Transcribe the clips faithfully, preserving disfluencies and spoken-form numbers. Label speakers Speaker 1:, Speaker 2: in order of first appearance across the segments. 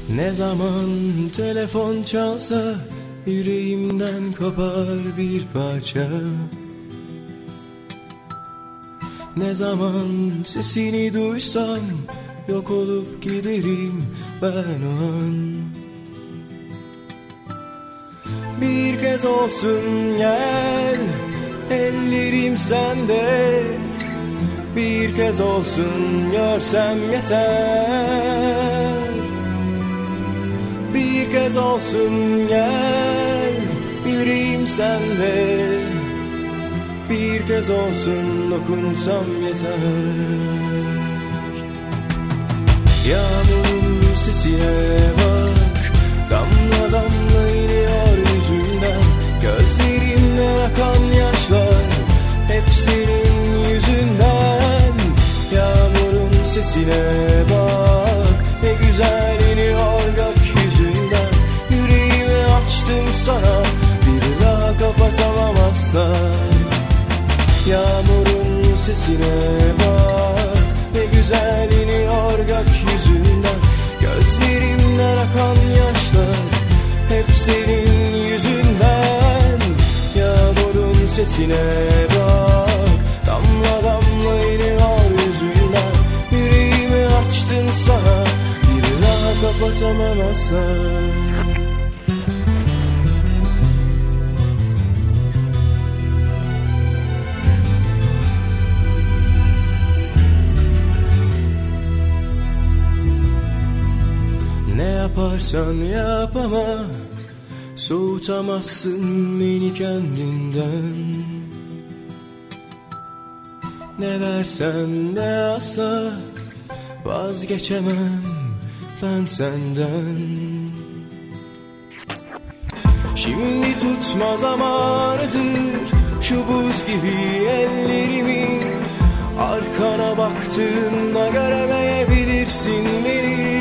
Speaker 1: Ne zaman telefon çalsa yüreğimden kopar bir parça. Ne zaman sesini duysam yok olup giderim ben o an. Bir kez olsun gel, ellerim sende. Bir kez olsun görsem yeter. Bir kez olsun gel, yüreğim sende. Bir kez olsun dokunsam yeter. Yağmurun sesine bak, damla damla iniyor yüzünden. Gözlerimden akan yaşlar hep senin yüzünden. Yağmurun sesine bak, ne güzel iniyor gökyüzünden. Yüreğimi açtım sana, bir daha kapatamam asla. Yağmurun sesine bak, ne güzel iniyor gökyüzünden. Gözlerimden akan yaşlar hep senin yüzünden. Yağmurun sesine bak, damla damla iniyor yüzünden. Yüreğimi açtım sana, bir daha kapatamam asla. Ne yaparsan yap ama soğutamazsın beni kendinden. Ne versen de asla vazgeçemem ben senden. Şimdi tutma zamanıdır şu buz gibi ellerimi. Arkana baktığında göremeyebilirsin beni.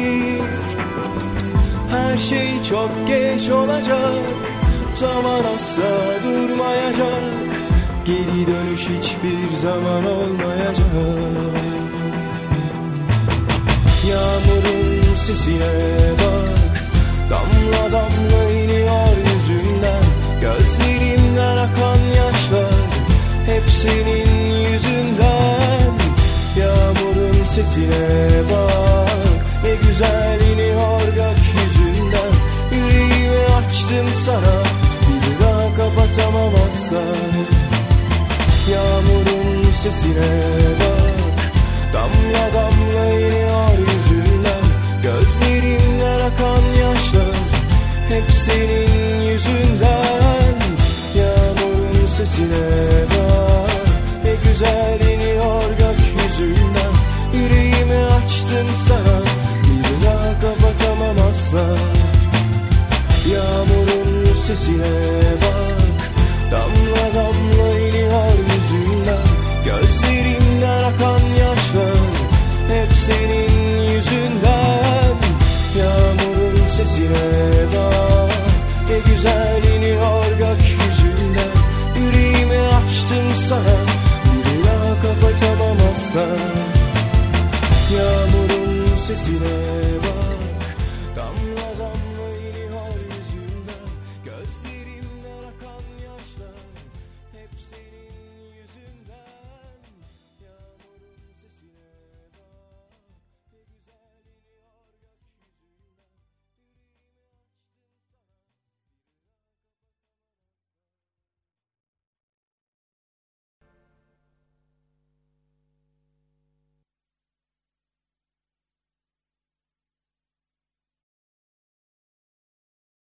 Speaker 1: Her şey çok geç olacak, zaman asla durmayacak. Geri dönüş hiçbir zaman olmayacak. Yağmurun sesine bak, damla damla iniyor yüzünden. Gözlerimden akan yaşlar hep senin yüzünden. Yağmurun sesine bak, ne güzel iniyor gökyüzünden. Yüreğimi açtım sana, bir daha kapatamam asla. Yağmurun sesine bak, damla damla iniyor yüzünden. Gözlerimden akan yaşlar hep senin yüzünden. Yağmurun sesine bak, ne güzel iniyor gökyüzünden. Yüreğimi açtım sana, bir daha kapatamam asla. Yağmurun sesine bak, damla damla iniyor yüzünden. Gözlerimden akan yaşlar hep senin yüzünden. Yağmurun sesine bak, ne güzel iniyor gökyüzünden. Yüreğimi açtım sana, bir daha kapatamam asla. Yağmurun sesine bak.